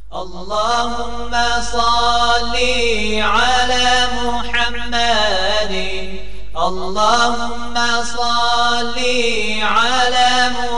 اللهم صل على محمد اللهم صل على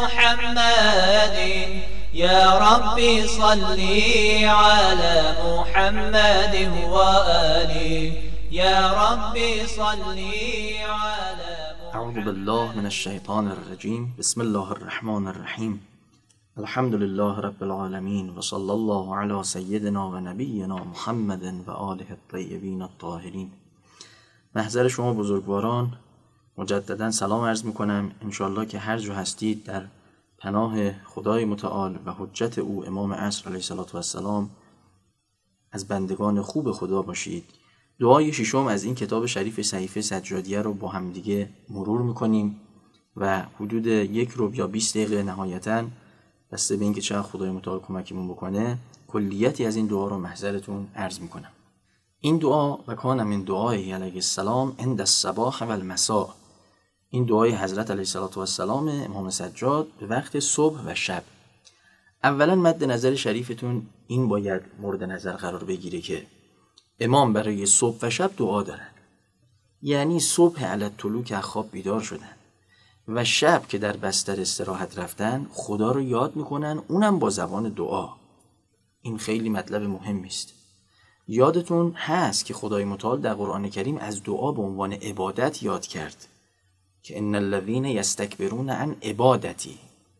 محمد يا ربي صل على محمد وآله يا ربي صل على محمد. اعوذ بالله من الشیطان الرجیم. بسم الله الرحمن الرحیم. الحمد لله رب العالمین و صلی الله علی سیدنا و نبینا محمد و آله الطیبین الطاهرین. محضر شما بزرگواران مجددا سلام عرض میکنم. انشالله که هر جا هستید در پناه خدای متعال و حجت او امام عصر علیه السلام از بندگان خوب خدا باشید. دعای ششم از این کتاب شریف صحیفه سجادیه رو با هم دیگه مرور میکنیم و حدود 1 ربع یا 20 دقیقه نهایتاً بسته به اینکه چقدر خدای متعال کمکمون بکنه کلیتی از این دعا رو محضرتون عرض میکنم. این دعا و کان من دعای علیه السلام عند الصباح و المساء، این دعای حضرت علیه السلام امام سجاد به وقت صبح و شب. اولا مد نظر شریفتون این باید مورد نظر قرار بگیره که امام برای صبح و شب دعا دارن، یعنی صبح علی الطلوع که خواب بیدار شدن و شب که در بستر استراحت رفتن خدا رو یاد میکنن، اونم با زبان دعا. این خیلی مطلب مهمی است. یادتون هست که خدای متعال در قرآن کریم از دعا به عنوان عبادت یاد کرد که ان الذین یستکبرون عن عبادتی،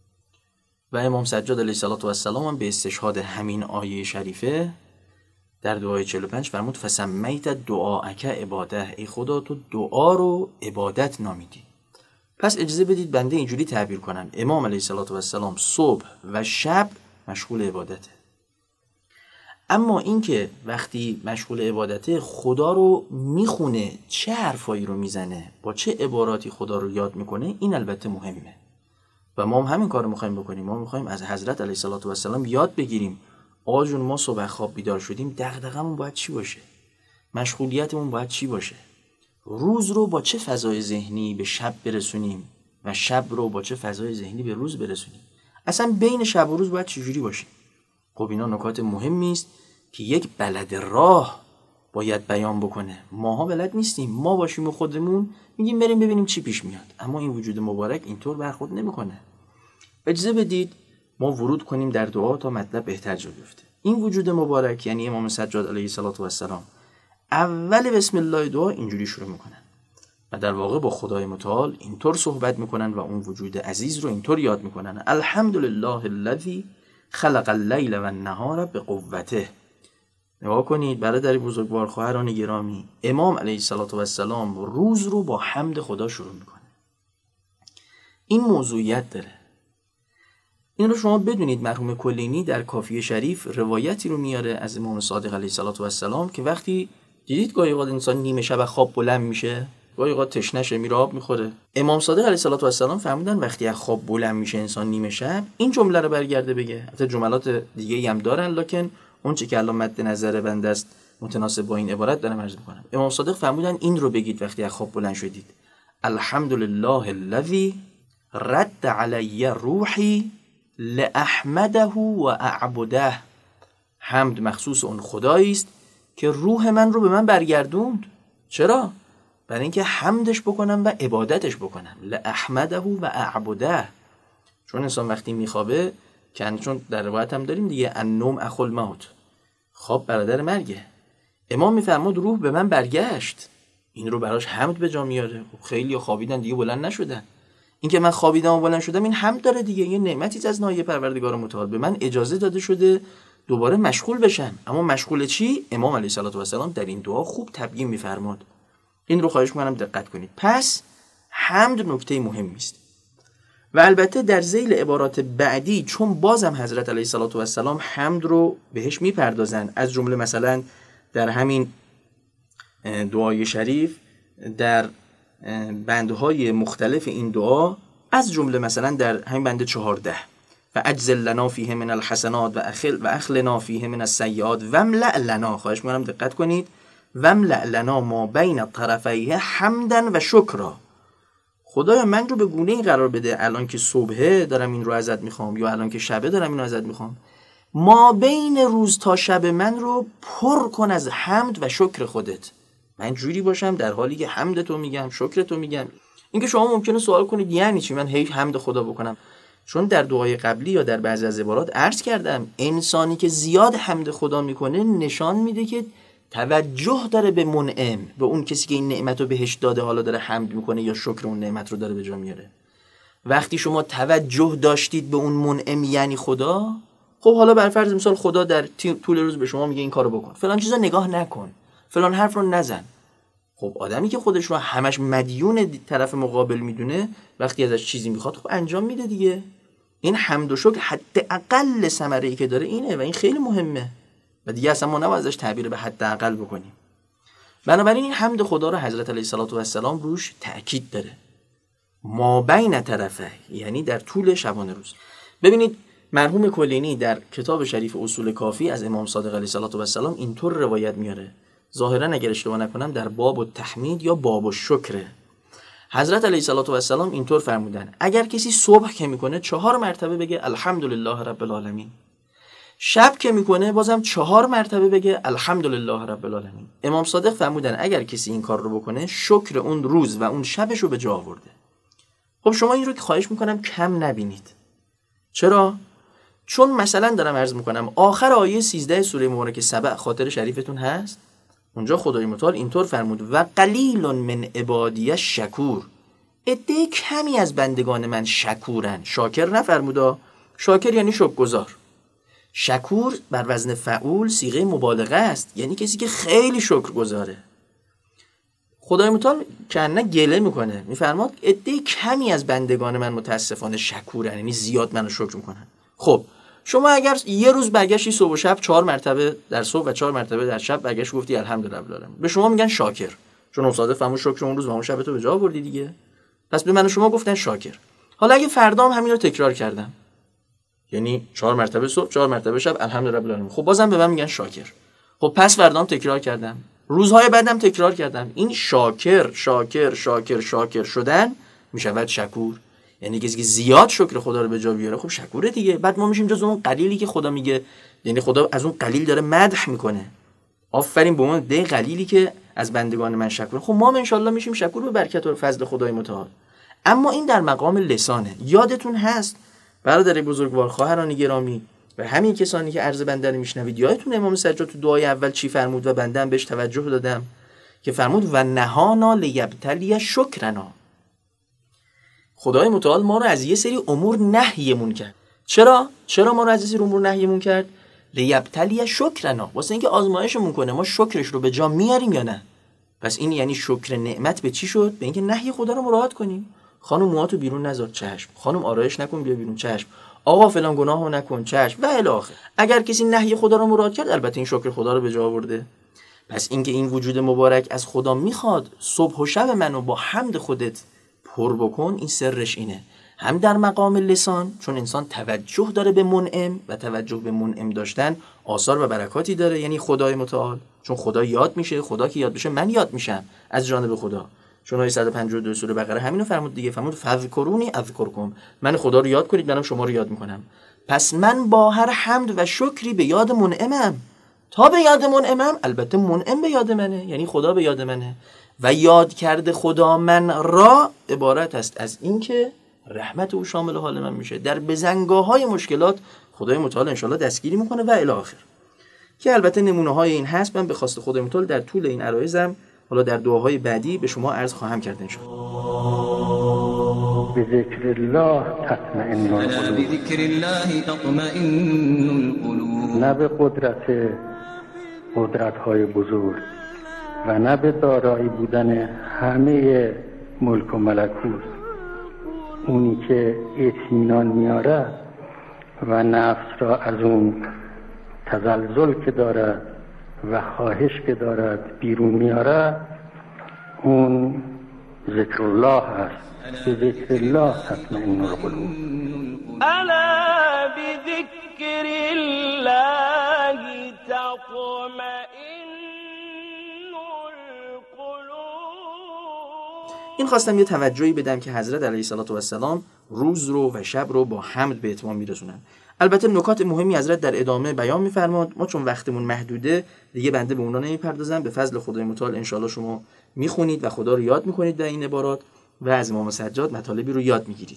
و امام سجاد علیه السلام هم به استشهاد همین آیه شریفه در دعای 45 فرمود فسمیت دعاءک عباده، ای خدا تو دعا رو عبادت نامیدی. پس اجازه بدید بنده اینجوری تعبیر کنم، امام علیه السلام صبح و شب مشغول عبادته. اما اینکه وقتی مشغول عبادته خدا رو میخونه، چه حرفایی رو میزنه، با چه عباراتی خدا رو یاد میکنه، این البته مهمه و ما هم همین کار رو میخوایم بکنیم. ما میخوایم از حضرت علیه السلام یاد بگیریم. آقا جون ما صبح خواب بیدار شدیم، دغدغمون باید چی باشه، مشغولیتمون باید چی باشه، روز رو با چه فضای ذهنی به شب برسونیم و شب رو با چه فضای ذهنی به روز برسونیم، اصلا بین شب و روز باید چجوری باشیم. خب اینا نکات مهمی است که یک بلد راه باید بیان بکنه. ماها بلد نیستیم، ما باشیم و خودمون میگیم بریم ببینیم چی پیش میاد، اما این وجود مبارک اینطور برخورد نمیکنه. اجازه بدید ما ورود کنیم در دعا تا مطلب بهتر جا بیفته. این وجود مبارک یعنی امام سجاد علیه السلام اول بسم الله دعا اینجوری شروع میکنن و در واقع با خدای متعال اینطور صحبت میکنن و اون وجود عزیز رو اینطور یاد میکنن. الحمدلله الذی خلق اللیل و النهار بقوته. نگاه کنید برادر بزرگوار، خواهران گرامی، امام علیه السلام روز رو با حمد خدا شروع میکنه. این موضوعیت داره. این رو شما بدونید مرحوم کلینی در کافیه شریف روایتی رو میاره از امام صادق علیه السلام که وقتی دیدید گاهی اوقات انسان نیمه شب خواب بلند میشه، گاهی اوقات تشنشه میره آب میخوره، امام صادق علیه السلام فرمودن وقتی از خواب بلند میشه انسان نیمه شب این جمله رو برگرده بگه. البته جملات دیگه هم دارن، لکن اون چه که الان مد نظر بنده است متناسب با این عبارت دارم عرض میکنم. امام صادق فرمودن این رو بگید وقتی از خواب بلند شدید: الحمدلله الذی رد علی روحی لاحمده و اعبده. حمد مخصوص اون خدایی است که روح من رو به من برگردوند. چرا؟ برای اینکه حمدش بکنم و عبادتش بکنم. لاحمده و اعبده. چون انسان وقتی میخوابه، چون در روایت هم داریم دیگه، النوم اخو الموت، خواب برادر مرگه. امام میفرماد روح به من برگشت، این رو براش حمد به جا میاره. خیلی خوابیدن دیگه بلند نشدن، این که من خوابیدم و بلند شدم این حمد داره دیگه، یه نعمتی از ناحیه پروردگار متعال به من اجازه داده شده دوباره مشغول بشم. اما مشغول چی؟ امام علیه السلام در این دعا خوب تبیین میفرماد. این رو خواهش می‌کنم دقت کنید. پس حمد نکته مهمی است و البته در ذیل عبارات بعدی چون بازم حضرت علیه السلام حمد رو بهش میپردازن، از جمله مثلا در همین دعای شریف در بندهای مختلف این دعا، از جمله مثلا در همین بند 14 و اجزل لنا فیه من الحسنات و اخلنا فیه من السیئات و املأ لنا، خواهش می‌کنم دقت کنید، و املأ لنا ما بین طرفیه حمدا و شکرا. خدایا من رو به گونه این قرار بده الان که صبحه دارم این رو ازت میخوام یا الان که شبه دارم این رو ازت میخوام، ما بین روز تا شب من رو پر کن از حمد و شکر خودت. من جوری باشم در حالی که حمد تو میگم، شکر تو میگم. اینکه شما ممکنه سوال کنید یعنی چی من هی حمد خدا بکنم؟ چون در دعای قبلی یا در بعضی از عبارات عرض کردم انسانی که زیاد حمد خدا میکنه نشان میده که توجه داره به منعم، به اون کسی که این نعمت رو بهش داده، حالا داره حمد میکنه یا شکر اون نعمت رو داره به جا میاره. وقتی شما توجه داشتید به اون منعم یعنی خدا، خب حالا بر فرض مثال خدا در طول روز به شما میگه این کارو بکن، فلان چیزا نگاه نکن، فلان حرف رو نزن. خب آدمی که خودش رو همش مدیون طرف مقابل میدونه وقتی ازش چیزی میخواد خب انجام میده دیگه. این حمد و شکر حداقل ثمره‌ای که داره اینه و این خیلی مهمه و دیگه اصلا ما نباید ازش تعبیر به حداقل بکنیم. بنابراین این حمد خدا رو حضرت علیه السلام روش تأکید داره، ما بین طرفه، یعنی در طول شبانه روز. ببینید مرحوم کلینی در کتاب شریف اصول کافی از امام صادق علیه السلام اینطور روایت میاره، ظاهرا اگر اشتباه نکنم در باب التحمید یا باب الشکر. حضرت علیه السلام اینطور فرمودن اگر کسی صبح که میکنه 4 مرتبه بگه الحمدلله رب العالمین، شب که میکنه بازم 4 مرتبه بگه الحمدلله رب العالمین. امام صادق فرمودن اگر کسی این کار رو بکنه شکر اون روز و اون شبش رو به جا آورده. خب شما این رو که خواهش میکنم کم نبینید. چرا؟ چون مثلا دارم عرض میکنم آخر آیه 13 سوره مبارکه سبع خاطر شریفتون هست، اونجا خدای متعال اینطور فرمود و قلیل من عبادی الشکور، عده کمی از بندگان من شکورن. شاکر نفرمودا، شاکر یعنی شکرگزار. شکور بر وزن فعول صیغه مبالغه است، یعنی کسی که خیلی شکرگزاره. خدای متعال کنه گله میکنه، میفرماد عده کمی از بندگان من متاسفانه شکورن، یعنی زیاد منو شکر میکنن. خب شما اگر یه روز برگشتی صبح و شب 4 مرتبه در صبح و 4 مرتبه در شب برگشت گفتی الحمدلله رب العالمین، به شما میگن شاکر، چون مصادف فهمون شکر اون روز و اون شب تو به جا آوردی دیگه. پس به من و شما گفتن شاکر. حالا اگه فردا هم همین رو تکرار کردم، یعنی 4 مرتبه صبح 4 مرتبه شب الحمدلله رب العالمین، خب بازم به من میگن شاکر. خب پس فردا هم تکرار کردم، روزهای بعدم تکرار کردم، این شاکر شاکر شاکر شاکر شدن میشود شکور. یعنی کسی که زیاد شکر خدا رو به جا بیاره خب شکوره دیگه. بعد ما میشیم جز اون قلیلی که خدا میگه، یعنی خدا از اون قلیل داره مدح میکنه، آفرین به اون ده قلیلی که از بندگان من شکر. خب ما ان شاءالله میشیم شکور به برکت و فضل خدای متعال. اما این در مقام لسانه. یادتون هست برادر بزرگوار، خواهران گرامی و همین کسانی که عرض بنده رو میشنوید، یادتون امام سجاد تو دعای اول چی فرمود و بنده هم بهش توجه دادم که فرمود و نهانا لیبتلی شکرنا. خدای متعال ما رو از یه سری امور نهیمون کرد. چرا ما رو از یه سری امور نهیمون کرد؟ لیبتلی شکرنا، واسه اینکه آزمایشمون کنه ما شکرش رو به جا میاریم یا نه. پس این یعنی شکر نعمت به چی شد؟ به اینکه نهی خدا رو مراعات کنیم. خانم موهاتو بیرون نذار، چشم. خانم آرایش نکن بیا بیرون، چشم. آقا فلان گناهو نکن، چشم. و الی آخر. اگر کسی نهی خدا رو مراعات کرد البته این شکر خدا رو به جا آورده. پس اینکه این وجود مبارک از خدا میخواد صبح و شب منو با حمد خودت پر بکن، این سرش اینه. هم در مقام لسان، چون انسان توجه داره به منعم و توجه به منعم داشتن آثار و برکاتی داره، یعنی خدای متعال، چون خدا یاد میشه، خدا که یاد بشه من یاد میشم از جانب خدا. چون آیه 152 سوره بقره همینو فرمود دیگه، فرمود فذکرونی اذکرکم، من خدا رو یاد کنید منم شما رو یاد میکنم. پس من با هر حمد و شکری به یاد منعمم. تا به یاد منعمم البته منعم به یاد منه، یعنی خدا به یاد منه. و یاد کرده خدا من را عبارت است از اینکه رحمت او شامل حال من میشه، در بزنگاه‌های مشکلات خدای متعال انشالله دستگیری میکنه و الی آخر. که البته نمونه‌های این هست، من به خواست خدای متعال در طول این عرایزم حالا در دعاهای بعدی به شما عرض خواهم کرد انشالله. بذکر الله تطمئن القلوب، بذکر الله تطمئن القلوب. نه به قدرت‌های بزرگ و نه به دارایی بودن همه ملک و ملکوت، اونی که اطمینان میاره و نفس را از اون تزلزل که دارد و خواهش که دارد بیرون میاره، اون ذکر الله هست. به ذکر الله تطمئن القلوب. الا بذکر الله تطمئن این خواستم یه توجهی بدم که حضرت علیه السلام روز رو و شب رو با حمد به اتمام میرسونن. البته نکات مهمی حضرت در ادامه بیان می‌فرماد. ما چون وقتمون محدوده دیگه بنده به اونا نمیپردازم. به فضل خدای متعال ان شاءالله شما میخونید و خدا رو یاد میکنید در این عبارات و از امام سجاد مطالبی رو یاد میگیرید.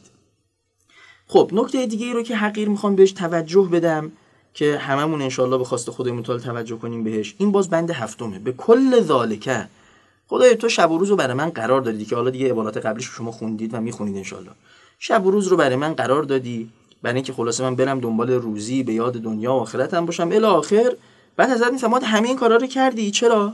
خب نکته دیگه ای رو که حقیر میخوام بهش توجه بدم که هممون ان شاءالله به خواست خدای متعال توجه کنیم بهش، این باز بند هفتمه. به کل ذالک، خدای تو شب و روز رو برای من قرار دادی که حالا دیگه عبارات قبلیش شما خوندید و میخونید ان شاءالله. شب و روز رو برای من قرار دادی برای اینکه خلاصه من برم دنبال روزی، به یاد دنیا و آخرتم باشم الی آخر. بعد حضرت میفرماد همه این کارا رو کردی چرا؟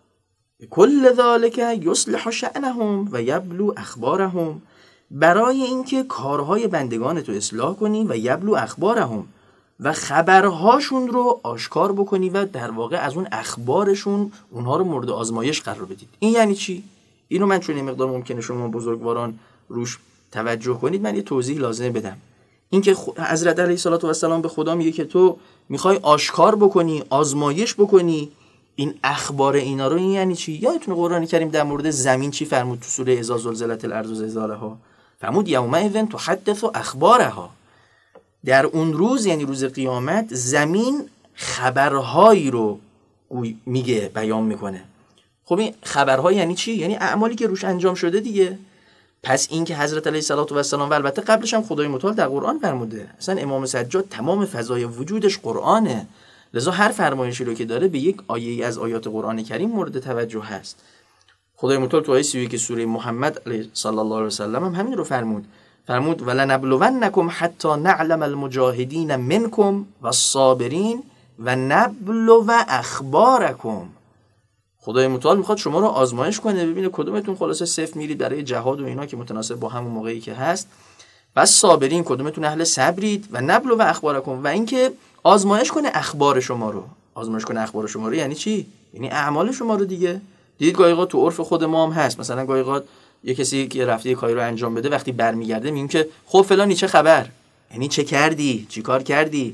کل ذالک یصلح شأنهم و یبلو اخبارهم، برای اینکه کارهای بندگان تو اصلاح کنی و یبلو اخبارهم، و خبرهاشون رو آشکار بکنی و در واقع از اون اخبارشون اونها رو مورد آزمایش قرار بدید. این یعنی چی؟ اینو من چون این مقدار ممکنه شما بزرگواران روش توجه کنید من یه توضیح لازمه بدم. اینکه حضرت علیه السلام به خدا میگه که تو میخوای آشکار بکنی، آزمایش بکنی این اخبار اینا رو. این یعنی چی؟ یادتونه قرآن کریم در مورد زمین چی فرمود تو سوره اذا زلزلت الارض زلزالها؟ فرمود یومئذ تحدث اخبارها. در اون روز یعنی روز قیامت زمین خبرهایی رو میگه، بیان میکنه. خب این خبرها یعنی چی؟ یعنی اعمالی که روش انجام شده دیگه. پس این که حضرت علیه السلام و البته قبلش هم خدای متعال در قرآن فرموده، اصلا امام سجاد تمام فضای وجودش قرآنه، لذا هر فرمایشی رو که داره به یک آیه از آیات قرآن کریم مورد توجه هست. خدای متعال تو آیه 31 سوره محمد صلی الله علیه و سلم هم همین رو فرمود ولنبلونکم حتی نعلم المجاهدین منکم والصابرین و نبلو اخبارکم. خدای متعال میخواد شما رو آزمایش کنه، ببینه کدومتون خلاصه صفر میرید برای جهاد و اینا که متناسب با همون موقعی که هست، بس صابرین کدومتون اهل صبرید، و نبلو و اخبارکم، و اینکه آزمایش کنه اخبار شما رو. آزمایش کنه اخبار شما رو یعنی چی؟ یعنی اعمال شما رو دیگه. دیدید گاهی تو عرف خود ما هم هست، مثلا گاهی یه کسی که رفته یه کاری رو انجام بده وقتی برمیگرده میگیم که خب فلانی چه خبر؟ یعنی چه کردی؟ چی کار کردی؟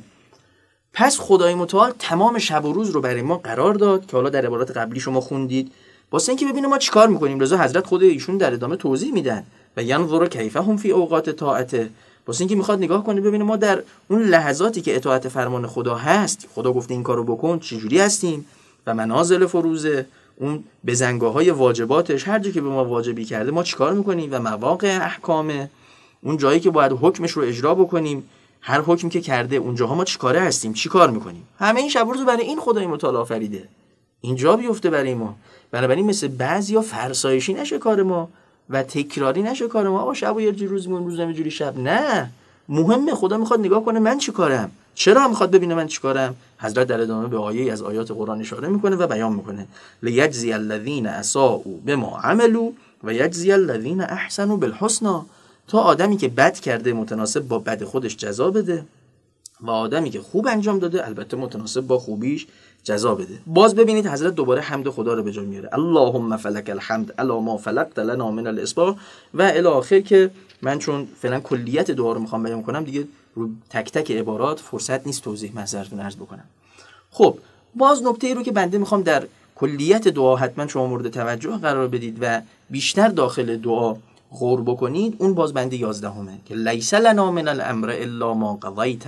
پس خدای متعال تمام شب و روز رو برای ما قرار داد که حالا در عبارات قبلی شما خوندید واسه اینکه ببینیم ما چیکار میکنیم. لذا حضرت خود ایشون در ادامه توضیح میدن و ینظر کیف هم فی اوقات طاعته، واسه اینکه میخواد نگاه کنه ببینه ما در اون لحظاتی که اطاعت فرمان خدا هست، خدا گفته این کارو بکن، چجوری هستیم، و منازل فروزه، اون بزنگاه‌های واجباتش، هر جایی که به ما واجبی کرده ما چیکار میکنیم، و مواقع احکامه، اون جایی که باید حکمش رو اجرا بکنیم، هر حکمی که کرده اونجاها ما چیکاره هستیم، چیکار میکنیم. همه این شب و روز برای این خدای متعال آفریده اینجا بیفته برای ما. بنابراین مثل بعضیا فرسایشی نشه کار ما و تکراری نشه کار ما. شب و یه روزمون روز نمیجوری شب، نه، مهمه. خدا میخواد نگاه کنه من چیکارم، چرا میخواد ببینه من چیکارم. حضرت در ادامه به آیه از آیات قرآن اشاره میکنه و بیان میکنه لیجزی الذین اساءوا بما عملوا و یجزی الذین احسنوا بالحسنی، تا آدمی که بد کرده متناسب با بد خودش جزا بده و آدمی که خوب انجام داده البته متناسب با خوبیش جزا بده. باز ببینید حضرت دوباره حمد خدا رو به جا میاره، اللهم فلک الحمد علی ما فلقت لنا من الاصباح و الی آخر، که من چون فعلا کلیت دعا رو میخوام بیان کنم دیگه رو تک تک عبارات فرصت نیست توضیح محضرتون عرض بکنم. خب باز نکته ای رو که بنده میخوام در کلیت دعا حتما شما مورد توجه قرار بدید و بیشتر داخل دعا غور بکنید، اون باز بنده 11 که لیس لنا من الامر الا ما قضیت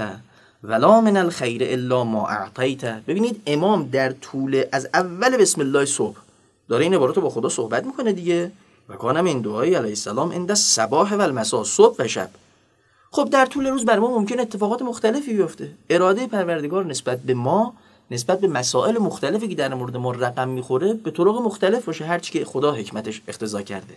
ولا من الخیر الا ما اعطیت. ببینید امام در طول از اول بسم الله صبح داره این عبارات رو با خدا صحبت میکنه دیگه، و کانم این دعای علیه السلام عند الصباح و المساء، صبح و شب. خب در طول روز برای ما ممکن اتفاقات مختلفی بیفته. اراده پروردگار نسبت به ما، نسبت به مسائل مختلفی که در مورد ما رقم میخوره به طرق مختلف باشه، هرچی که خدا حکمتش اقتضا کرده.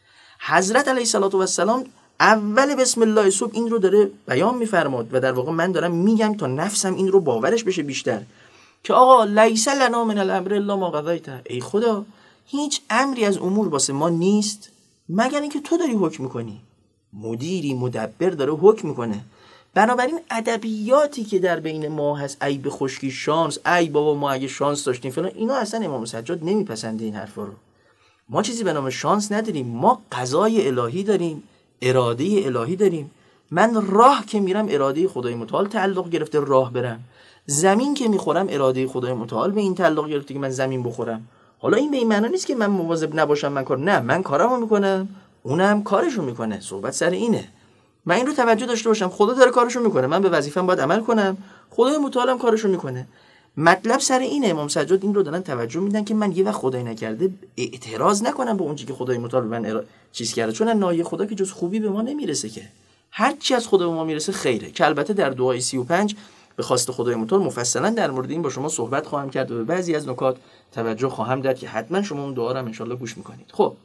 حضرت علیه السلام اول بسم الله صبح این رو داره بیان میفرماد و در واقع من دارم میگم تا نفسم این رو باورش بشه بیشتر که آقا لیس لنا من الامر الا ما قضیت، ای خدا هیچ امری از امور واسه ما نیست مگر اینکه تو داری حکم میکنی. مدیری مدبر داره حکم میکنه. بنابراین ادبیاتی که در بین ما هست، ای به خشکی شانس، ای بابا ما اگه شانس داشتیم فلان، اینا اصلا امام سجاد نمیپسنده این حرفا رو. ما چیزی به نام شانس نداریم، ما قضای الهی داریم، اراده الهی داریم. من راه که میرم اراده خدای متعال تعلق گرفته راه برم، زمین که میخورم اراده خدای متعال به این تعلق گرفته که من زمین بخورم. حالا این به این معنی نیست که من مواظب نباشم من کارمو میکنم، اونم کارشو میکنه، صحبت سر اینه. من این رو توجه داشته باشم خدا داره کارشو میکنه، من به وظیفه‌ام باید عمل کنم، خدای متعالم کارشو میکنه. مطلب سر اینه، امام سجاد این رو دارن توجه میدن که من یه وقت خدای نکرده اعتراض نکنم به اون چیزی که خدای متعال به من چیز کرده، چون نایه خدا که جز خوبی به ما نمیرسه، که هر چی از خدا به ما میرسه خیره. که البته در دعای 35 به خواست خدای متعال مفصلا در مورد این با شما صحبت خواهم کرد و به بعضی از نکات توجه خواهم داد که حتما شما اون دعا رو ان شاءالله گوش میکنید. خب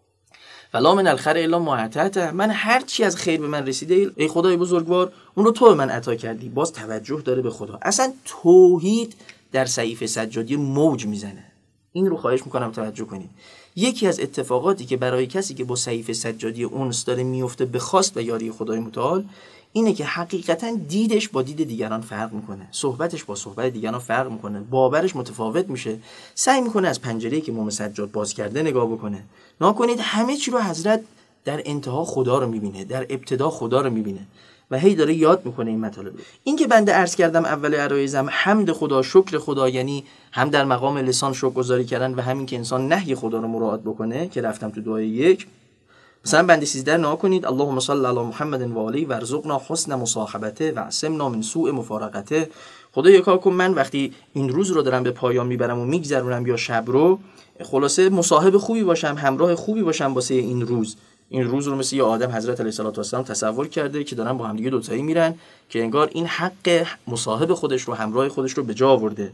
فلا من الخیر الا ما اعطیته، من هر چی از خیر به من رسیده ای خدای بزرگوار اون رو تو به من عطا کردی. باز توجه داره به خدا. اصلا توحید در صحیفه سجادی موج میزنه، این رو خواهش میکنم توجه کنید. یکی از اتفاقاتی که برای کسی که با صحیفه سجادی انس داره میفته به خواست و یاری خدای متعال اینه که حقیقتا دیدش با دید دیگران فرق میکنه، صحبتش با صحبت دیگران فرق میکنه، باورش متفاوت میشه، سعی میکنه از پنجره‌ای که امام سجاد باز کرده نگاه بکنه. نکنید همه چی رو حضرت در انتها خدا رو میبینه، در ابتدا خدا رو میبینه و هی داره یاد میکنه این مطالب. این که بنده عرض کردم اول عرایزم حمد خدا، شکر خدا، یعنی هم در مقام لسان شکرگزاری کردن و همین که انسان نهی خدا رو مراعات بکنه که رفتم تو دعای 1. مثلا بنده 13 نها کنید اللهم صل علی محمد و آله و ارزقنا حسن مصاحبته و عصمنا من سوء مفارقته. خدایا کار کن من وقتی این روز رو دارم به پایان میبرم و میگذرونم یا شب رو، خلاصه مصاحب خوبی باشم، همراه خوبی باشم واسه این روز. این روز رو مثل یه آدم حضرت علیه السلام تصور کرده که دارن با هم دیگه دوتایی میرن که انگار این حق مصاحب خودش رو، همراه خودش رو به جا آورده.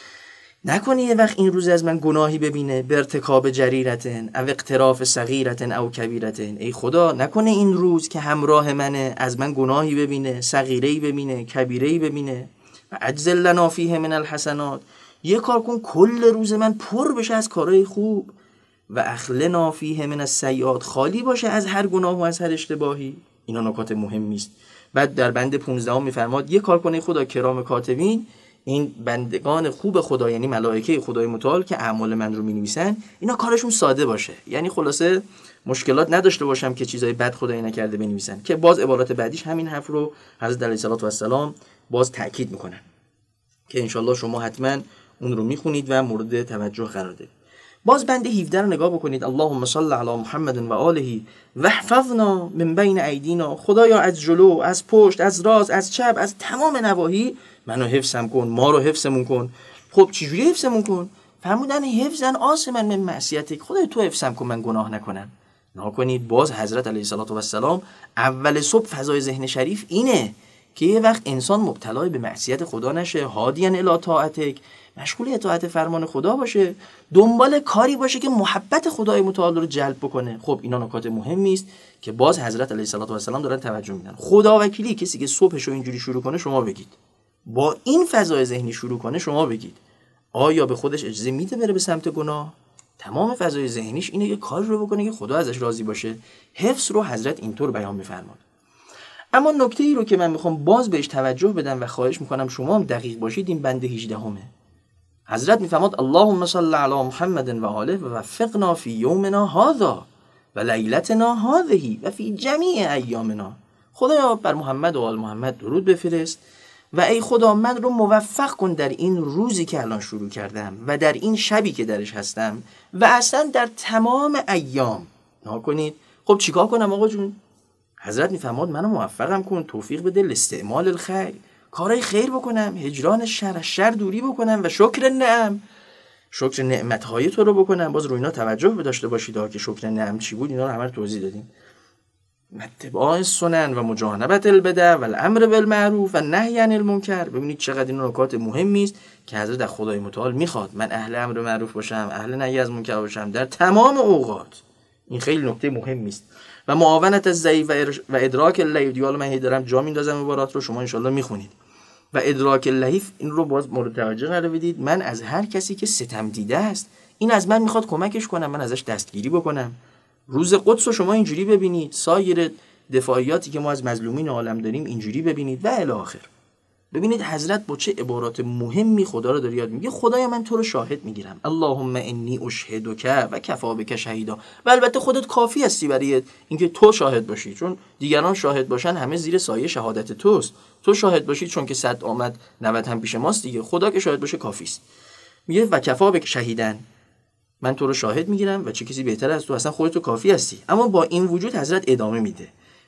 نکنی یه وقت این روز از من گناهی ببینه، به ارتکاب جریرتن او اقتراف صغیرتن او کبیرتن، ای خدا نکنه این روز که همراه منه از من گناهی ببینه، صغیره‌ای ببینه، کبیره‌ای ببینه. و اجزل لنا فیه من الحسنات، یه کار کن کل روز من پر بشه از کارهای خوب. و اخلنا فیه من السیئات، خالی باشه از هر گناه و از هر اشتباهی. اینا نکات مهمی است. بعد در بند 15 میفرماد یه کار کنه خدا کرام کاتبین، این بندگان خوب خدا یعنی ملائکه خدای متعال که اعمال من رو می‌نویسن، اینا کارشون ساده باشه، یعنی خلاصه مشکلات نداشته باشم که چیزای بد خدای نکرده بنویسن. که باز عبارات بعدیش همین حرف رو حضرت علیه السلام باز تاکید میکنن که انشالله شما حتما اون رو میخونید و مورد توجه قرار دادید. باز بند 17 رو نگاه بکنید اللهم صل علی محمد و آله و احفظنا من بین ایدینا، خدایا از جلو، از پشت، از راست، از چپ، از تمام نواحی منو حفظم کن، ما رو حفظمون کن. خب چجوری حفظمون کن؟ فرمودن حفظن عاصما من معصیتک، خدای تو حفظم کن من گناه نکنم. نکنید باز حضرت علیه السلام اول صبح فضای ذهن شریف اینه که یه وقت انسان مبتلا به معصیت خدا نشه، هادیان الی طاعتک، مشغول اطاعت فرمان خدا باشه، دنبال کاری باشه که محبت خدای متعال رو جلب بکنه. خب اینا نکات مهمی است که باز حضرت علیه السلام دارن توجه میدن. خدا وکیلی کسی که صبحش رو اینجوری شروع کنه شما بگید، با این فضای ذهنی شروع کنه شما بگید، آیا به خودش اجازه میده بره به سمت گناه؟ تمام فضای ذهنیش اینه که کار رو بکنه که خدا ازش راضی باشه. حفظ رو حضرت اینطور بیان می‌فرماد. اما نکته ای رو که من میخوام باز بهش توجه بدم و خواهش میکنم شما هم دقیق باشید، این بند 18 همه. حضرت میفرماد اللهم صل علی محمد و آله و وفقنا فی یومنا هذا و لیلتنا هذه و فی جمیع ایامنا. خدایا بر محمد و آل محمد درود بفرست و ای خدا من رو موفق کن در این روزی که الان شروع کردم و در این شبی که درش هستم و اصلا در تمام ایام. نکنید خب چیکار کنم آقا جون؟ حضرت میفرماد منو موفقم کن، توفیق بده استعمال الخیر، کارهای خیر بکنم، هجران شر دوری بکنم و شکر نعم، شکر نعمتهای تو رو بکنم. باز رو اینا توجه داشته باشید که شکر نعم چی بود، اینا رو همه رو توضیح دادیم. اتباع سنن و مجانبت البدع و الامر بالمعروف و نهی عن المنکر. ببینید چقدر این نکات مهمی است که حضرت از خدای متعال میخواد من اهل امر معروف باشم، اهل نهی از منکر باشم در تمام اوقات. این خیلی نکته مهمی است. و معاونت الضعیف و ادراک اللهیف، دیگه من دارم جا میندازم عبارات رو، شما ان شاءالله میخونید. و ادراک اللهیف این رو باز مورد توجه قرار بدید. من از هر کسی که ستم دیده است این از من میخواد کمکش کنم، من ازش دستگیری بکنم. روز قدس رو شما اینجوری ببینید، سایر دفاعیاتی که ما از مظلومین عالم داریم اینجوری ببینید و الی آخر. ببینید حضرت با چه عبارات مهمی خدا رو داره یاد میگه. خدایا من تو رو شاهد میگیرم، اللهم انی اشهدک و کفا بک شهیدا. و البته خودت کافی هستی برای اینکه تو شاهد باشی، چون دیگران شاهد باشن همه زیر سایه شهادت توست. تو شاهد باشی چون که 100 آمد 90 هم پیش ماست دیگه. خدا که شاهد باشه کافی است. میگه و کفا بک شهیدن، من تو رو شاهد میگیرم و چه کسی بهتر از تو، اصلا خودت کافی هستی. اما با این وجود حضرت ادامه میده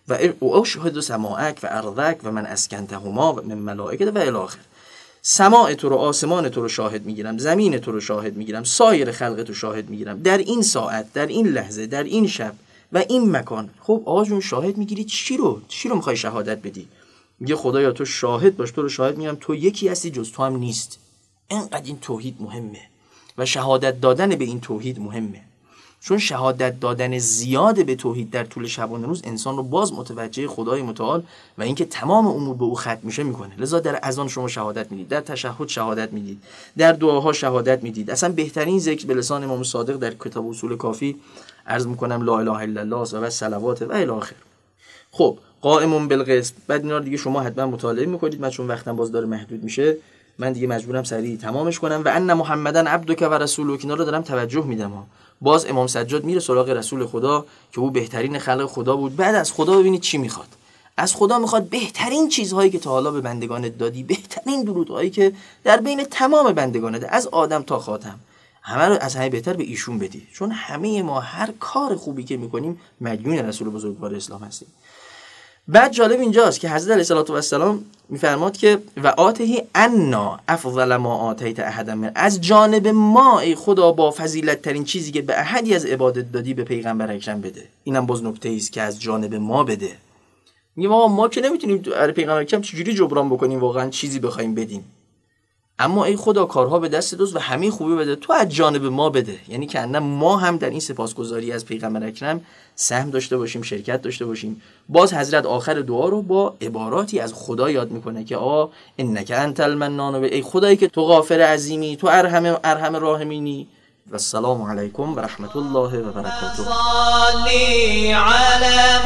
و اشهد سماعک و ارضک و من اسکنتهما و من ملائکه و الی آخر. سماع تو رو، آسمان تو رو شاهد میگیرم، زمین تو رو شاهد میگیرم، سایر خلق تو شاهد میگیرم، در این ساعت، در این لحظه، در این شب و این مکان. خب آقا جون شاهد میگیری چی رو میخوای شهادت بدی؟ میگه خدایا تو شاهد باش، تو رو شاهد میگیرم تو یکی هستی، جز تو هم نیست. اینقدر این توحید مهمه و شهادت دادن به این توحید مهمه، چون شهادت دادن زیاد به توحید در طول شبانه روز انسان رو باز متوجه خدای متعال و اینکه تمام امور به او ختم میشه میکنه. لذا در اذان شما شهادت میدید، در تشهد شهادت میدید، در دعاها شهادت میدید. اصلا بهترین ذکر به لسان امام صادق در کتاب اصول کافی عرض میکنم لا اله الا الله و صلوات و الی آخر. خب قائم بالقسط، بعد اینا رو دیگه شما حتما مطالعه میکنید، من چون وقتم باز داره محدود میشه من دیگه مجبورم سریع تمامش کنم. و ان محمدن عبدک و رسولک، اینا رو دارم توجه میدم ها. باز امام سجاد میره سراغ رسول خدا که او بهترین خلق خدا بود. بعد از خدا ببینید چی میخواد. از خدا میخواد بهترین چیزهایی که تا حالا به بندگانت دادی، بهترین درودهایی که در بین تمام بندگانت از آدم تا خاتم، همه رو از همه بهتر به ایشون بدی، چون همه ما هر کار خوبی که میکنیم مدیون رسول بزرگوار اسلام هستیم. بعد جالب اینجاست که حضرت علیه السلام میفرماد که و آتهی انا افضل ما آتیت احد من، از جانب ما ای خدا با فضیلت ترین چیزی که به احدی از عبادت دادی به پیغمبر اکرم بده. اینم باز نکته ای است که از جانب ما بده. میگم ما که نمیتونیم برای پیغمبر اکرم چجوری جبران بکنیم واقعا چیزی بخوایم بدیم، اما ای خدا کارها به دست دوست و همه خوبی بده، تو از جانب ما بده. یعنی که ما هم در این سپاسگزاری از پیغمبر اکرم سهم داشته باشیم، شرکت داشته باشیم. باز حضرت آخر دعا رو با عباراتی از خدا یاد میکنه که انک انت المنان، ای خدایی که تو غافر عظیمی، تو ارحم راحمینی. و السلام علیکم و رحمت الله و برکاته. صلی علی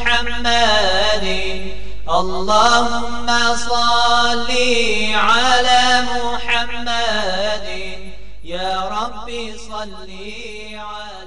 محمد اللهم صل على محمد يا ربي صل على